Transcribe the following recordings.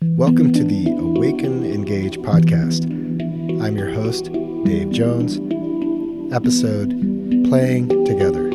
Welcome to the Awaken Engage podcast. I'm your host, Dave Jones. Episode, Playing Together.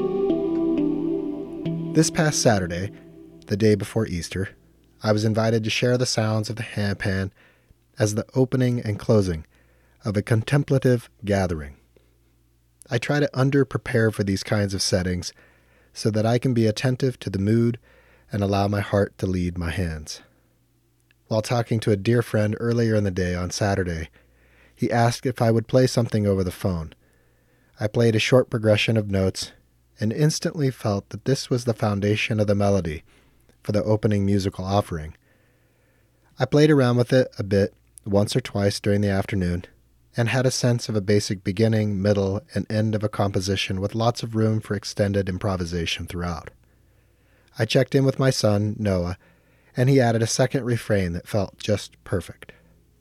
This past Saturday, the day before Easter, I was invited to share the sounds of the handpan as the opening and closing of a contemplative gathering. I try to under-prepare for these kinds of settings so that I can be attentive to the mood and allow my heart to lead my hands. While talking to a dear friend earlier in the day on Saturday, he asked if I would play something over the phone. I played a short progression of notes and instantly felt that this was the foundation of the melody for the opening musical offering. I played around with it a bit once or twice during the afternoon and had a sense of a basic beginning, middle, and end of a composition with lots of room for extended improvisation throughout. I checked in with my son, Noah, and he added a second refrain that felt just perfect.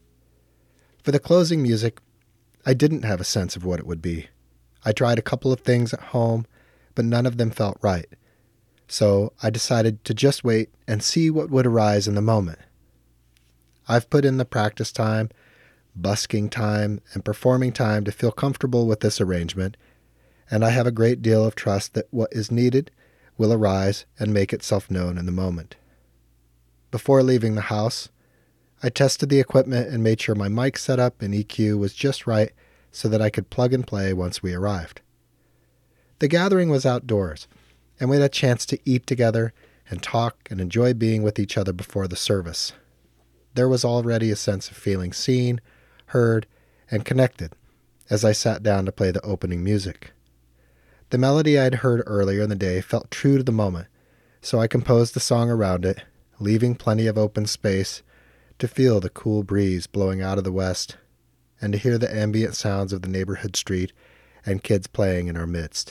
For the closing music, I didn't have a sense of what it would be. I tried a couple of things at home, but none of them felt right. So I decided to just wait and see what would arise in the moment. I've put in the practice time, busking time, and performing time to feel comfortable with this arrangement, and I have a great deal of trust that what is needed will arise and make itself known in the moment. Before leaving the house, I tested the equipment and made sure my mic setup and EQ was just right so that I could plug and play once we arrived. The gathering was outdoors, and we had a chance to eat together and talk and enjoy being with each other before the service. There was already a sense of feeling seen, heard, and connected as I sat down to play the opening music. The melody I'd heard earlier in the day felt true to the moment, so I composed the song around it, leaving plenty of open space to feel the cool breeze blowing out of the west and to hear the ambient sounds of the neighborhood street and kids playing in our midst.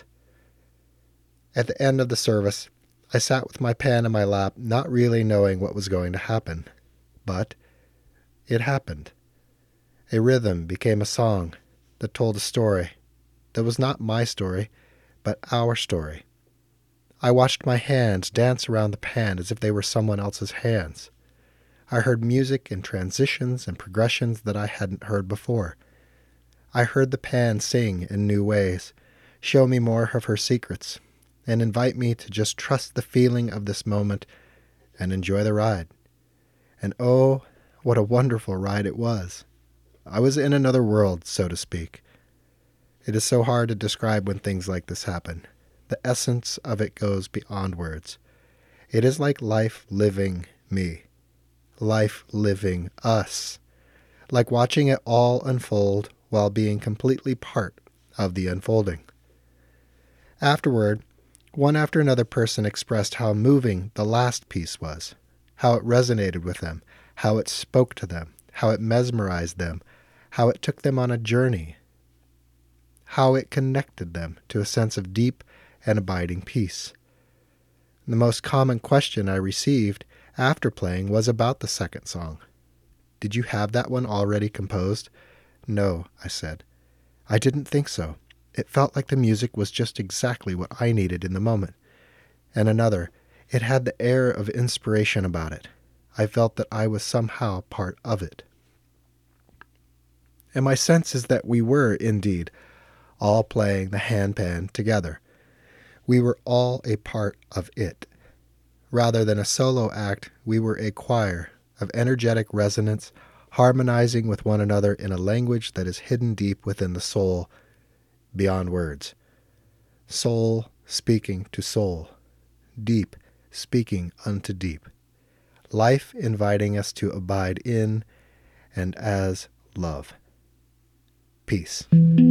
At the end of the service, I sat with my pen in my lap, not really knowing what was going to happen. But it happened. A rhythm became a song that told a story that was not my story, but our story. I watched my hands dance around the pan as if they were someone else's hands. I heard music in transitions and progressions that I hadn't heard before. I heard the pan sing in new ways, show me more of her secrets, and invite me to just trust the feeling of this moment and enjoy the ride. And oh, what a wonderful ride it was. I was in another world, so to speak. It is so hard to describe when things like this happen. The essence of it goes beyond words. It is like life living me. Life living us. Like watching it all unfold while being completely part of the unfolding. Afterward, one after another person expressed how moving the last piece was, how it resonated with them, how it spoke to them, how it mesmerized them, how it took them on a journey, how it connected them to a sense of deep and abiding peace. The most common question I received after playing was about the second song. Did you have that one already composed? No, I said. I didn't think so. It felt like the music was just exactly what I needed in the moment. And another, it had the air of inspiration about it. I felt that I was somehow part of it. And my sense is that we were, indeed, all playing the handpan together. We were all a part of it. Rather than a solo act, we were a choir of energetic resonance, harmonizing with one another in a language that is hidden deep within the soul, beyond words. Soul speaking to soul. Deep speaking unto deep. Life inviting us to abide in and as love. Peace.